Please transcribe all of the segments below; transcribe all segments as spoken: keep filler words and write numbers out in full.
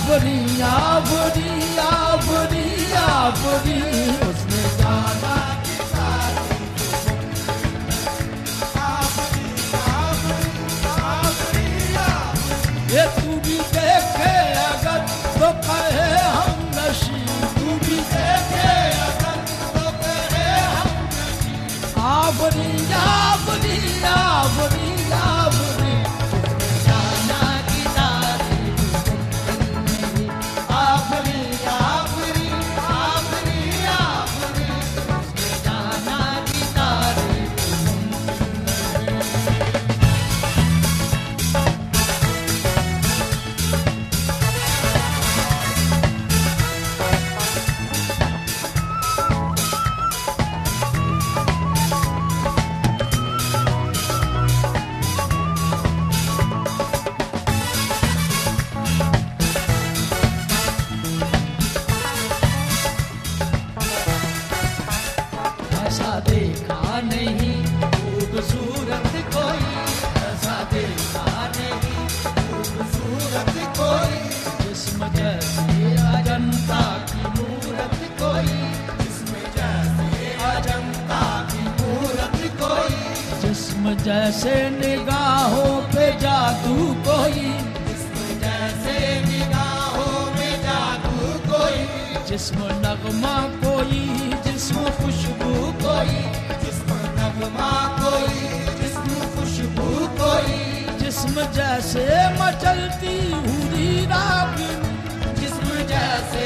आफरी आफरी आफरी आफरी उसने जाना की ये तू भी देखे अगर तो कहे हम नशी, तू भी देखे अगर तो कहे हम नशी। आफरी आफरी आफरी आफरी जाना की तारीफ नहीं। आफरी आफरी आफरी आफरी जाना की तारीफ ऐसा देखा नहीं खूबसूरत कोई, ऐसा देखा नहीं खूबसूरत कोई। जिस्म जैसे अजंता की मूरत कोई, जिस्म जैसे अजंता की मूरत कोई। जिस्म जैसे निगाहों पे जादू कोई, जिस्म जैसे निगाहों पे जादू कोई। जिस्म नगमा कोई, जिस्म खुशबू कोई, जिस्म नगमा कोई, जिस्म खुशबू कोई। जिस्म जैसे मचलती हुई रागिनी, जिस्म जैसे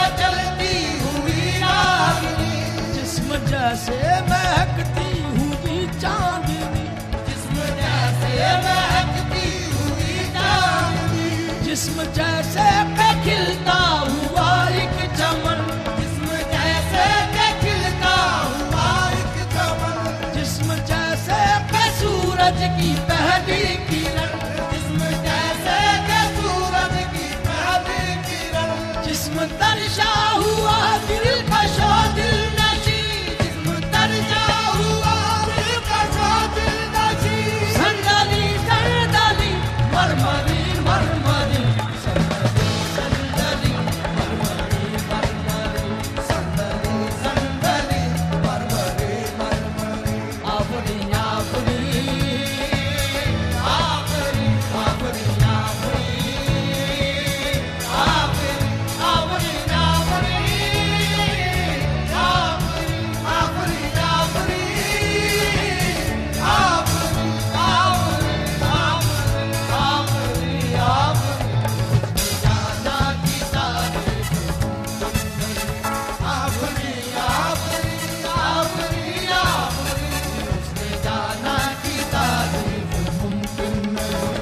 मचलती हुई रागिनी। जिस्म जैसे महकती हुई चांदनी, जिस्म जैसे महकती हुई चांदनी। जिस्म जैसे पे खिलता हुआ एक चमन, जिस्म जैसे पे खिलता हुआ एक चमन। जिस्म जैसे पे सूरज की पहली किरण, जिस्म जैसे पे सूरज की पहली किरण। जिस्म तरशा हुआ दिल कशो दिल नशी, जिस्म तरशा हुआ दिल कशो दिल नशी। संदली संदली मरमरी मरमरी संदली संदली मरमरी मरमरी संदली संदली मरमरी मरमरी। आफरी आफरी आफरी आफरी आफरी आफरी आफरी आफरी आफरी आफरी आफरी आफरी आफरी आफरी जाना की तारीफ आफरी आफरी आफरी आफरी उसने जाना की तारीफ मुमकिन नहीं।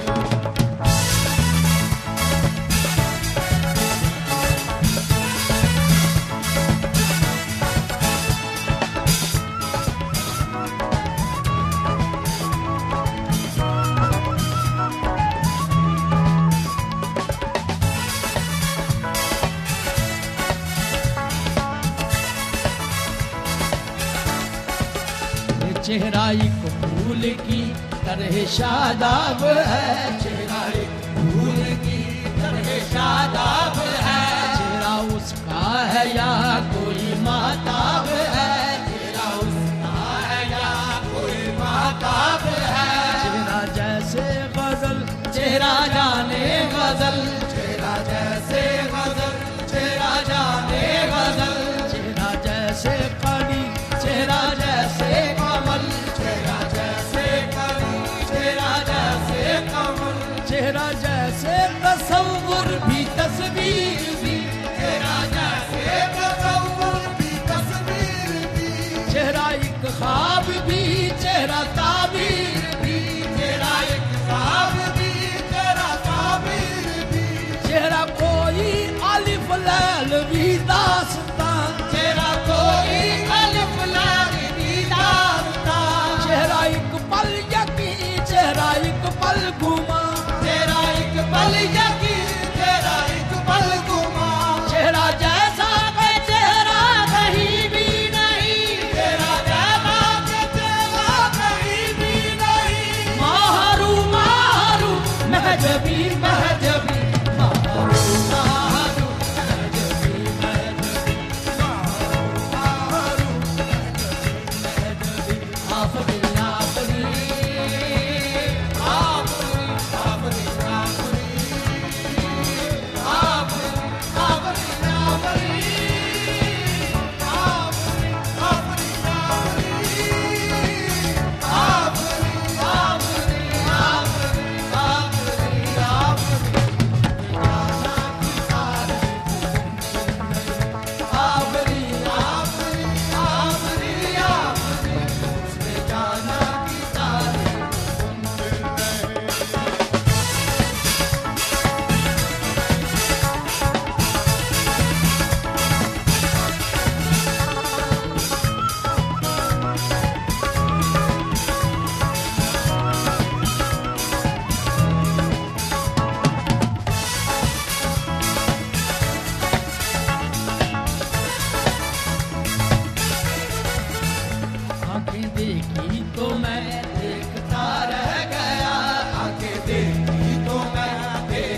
ये चेहरा एक फूल की तरह शादाब है, चेहरा एक फूल की तरह शादाब है। चेहरा उसका है या कोई माताब है, चेहरा उसका है या कोई माताब है। चेहरा जैसे गजल चेहरा जाने गजल, चेहरा जैसे गजल चेहरा जाने गजल। चेहरा जैसे कली चेहरा जैसे कमल, चेहरा जैसे कली चेहरा जैसे कमल। चेहरा जैसे तसव्वुर भी तस्वीर भी, चेहरा जैसे तसव्वुर भी तस्वीर भी। चेहरा एक ख्वाब भी चेहरा ताबीर भी, चेहरा एक ख्वाब भी चेहरा ताबीर भी। चेहरा कोई अलिफ लैल भी दास्तां, चेहरा कोई अलिफ लैल भी दास्तां। चेहरा एक पल यकीन चेहरा एक पल घुमा, चेहरा एक पल यकीन चेहरा एक पल घुमा। चेहरा जैसा कोई चेहरा कहीं भी नहीं, चेहरा जैसा कोई चेहरा कहीं भी नहीं। माहरू माहरू महजबी महजबी माहरू माहरू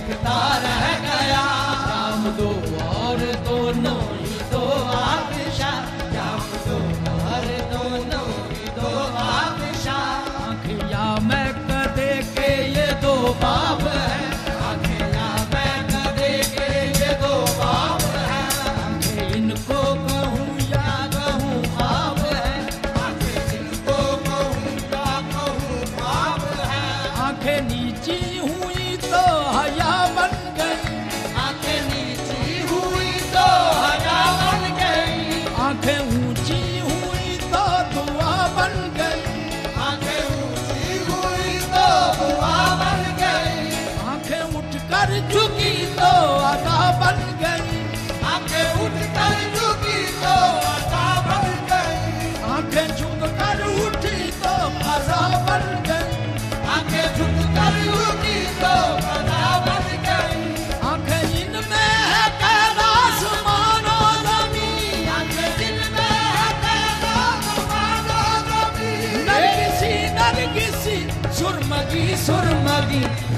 देखता रह गया। जाम दो और दोनों ही दो बादशाह, जाम दो और दोनों ही दो बादशाह। आँखिया मैं कदे के ये दो बाप है, आँखिया मैं कदे के ये दो बाप है। आँखें इनको कहूँ या कहूँ आप है, आँखें इनको कहूँ या कहूँ आप है। आँखें नीची हुई तो हया बन गई, आँखें नीची हुई तो हया बन गई। आँखें ऊंची हुई तो दुआ बन गई, आँखें ऊंची हुई तो दुआ बन गई। आँखें उठकर झुकी तो अदा बन गई, आँखें उठकर झुकी तो अदा बन गई। आँखें झुककर उठी तो फजा बन गई, आँखें झुककर उठी तो फजा बन गई। आँखें इनमें है कैद आसमान और ज़मीन, आँखें इनमें है कैद आसमान और ज़मीन। नरगिसी नरगिसी सुरमगी सुरमगी